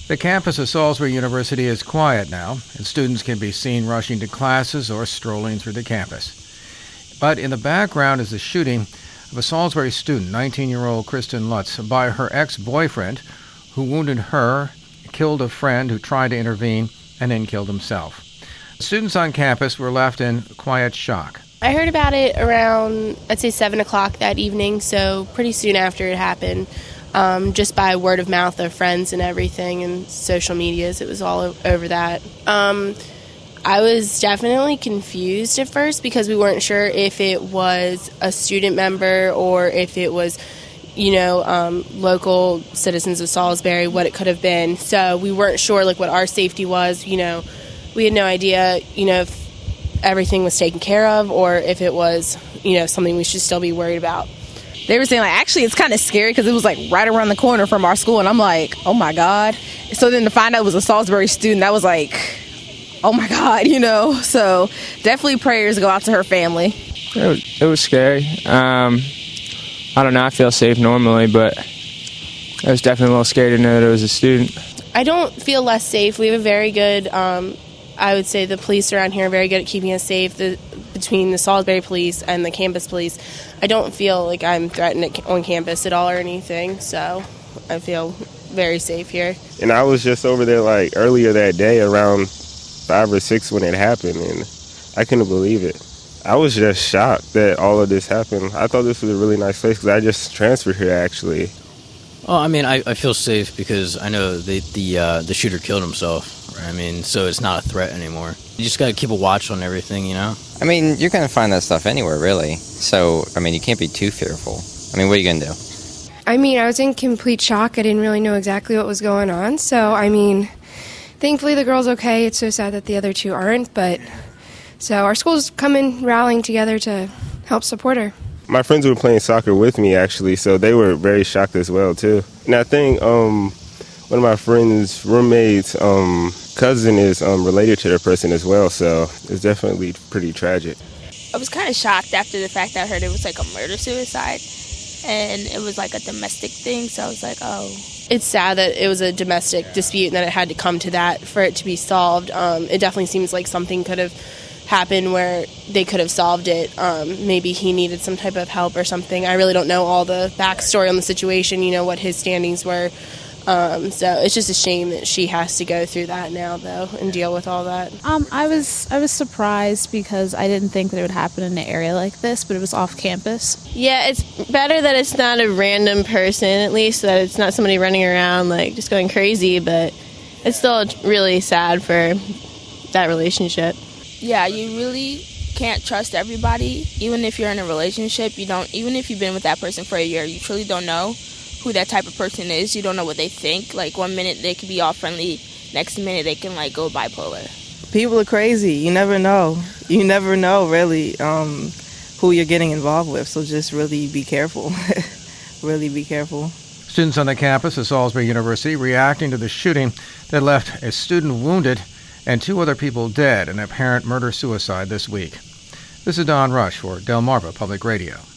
The campus of Salisbury University is quiet now, and students can be seen rushing to classes or strolling through the campus. But in the background is the shooting of a Salisbury student, 19-year-old Kristen Lutz, by her ex-boyfriend, who wounded her, killed a friend who tried to intervene, and then killed himself. Students on campus were left in quiet shock. I heard about it around, I'd say 7 o'clock that evening, so pretty soon after it happened. Just by word of mouth of friends and everything and social medias. It was all over that. I was definitely confused at first because we weren't sure if it was a student member or if it was, local citizens of Salisbury, what it could have been. So we weren't sure, what our safety was. We had no idea, if everything was taken care of or if it was, something we should still be worried about. They were saying, actually, it's kind of scary because it was, right around the corner from our school. And I'm like, oh, my God. So then to find out it was a Salisbury student, that was like, oh, my God, So definitely prayers go out to her family. It was scary. I don't know. I feel safe normally, but I was definitely a little scared to know that it was a student. I don't feel less safe. We have a very good, I would say the police around here are very good at keeping us safe. Between the Salisbury police and the campus police, I don't feel like I'm threatened on campus at all or anything, so I feel very safe here. And I was just over there earlier that day around 5 or 6 when it happened, and I couldn't believe it. I was just shocked that all of this happened. I thought this was a really nice place because I just transferred here actually. Well, I feel safe because I know the shooter killed himself. So it's not a threat anymore. You just got to keep a watch on everything, you're going to find that stuff anywhere, really. So, you can't be too fearful. What are you going to do? I was in complete shock. I didn't really know exactly what was going on. So, thankfully the girl's okay. It's so sad that the other two aren't. But, so our school's rallying together to help support her. My friends were playing soccer with me, actually, so they were very shocked as well, too. And I think one of my friend's roommates' cousin is related to the person as well, so it's definitely pretty tragic. I was kind of shocked after the fact that I heard it was a murder-suicide, and it was a domestic thing, so I was like, oh. It's sad that it was a domestic dispute and that it had to come to that for it to be solved. It definitely seems like something could have happened where they could have solved it. Maybe he needed some type of help or something. I really don't know all the backstory on the situation, what his standings were. So it's just a shame that she has to go through that now, though, and deal with all that. I was surprised because I didn't think that it would happen in an area like this, but it was off campus. Yeah, it's better that it's not a random person, at least, that it's not somebody running around, just going crazy, but it's still really sad for that relationship. Yeah, you really can't trust everybody. Even if you're in a relationship, even if you've been with that person for a year, you truly don't know who that type of person is. You don't know what they think. 1 minute they could be all friendly, next minute they can go bipolar. People are crazy. You never know. You never know really who you're getting involved with. So just really be careful. Really be careful. Students on the campus of Salisbury University reacting to the shooting that left a student wounded and 2 other people dead in an apparent murder-suicide this week. This is Don Rush for Delmarva Public Radio.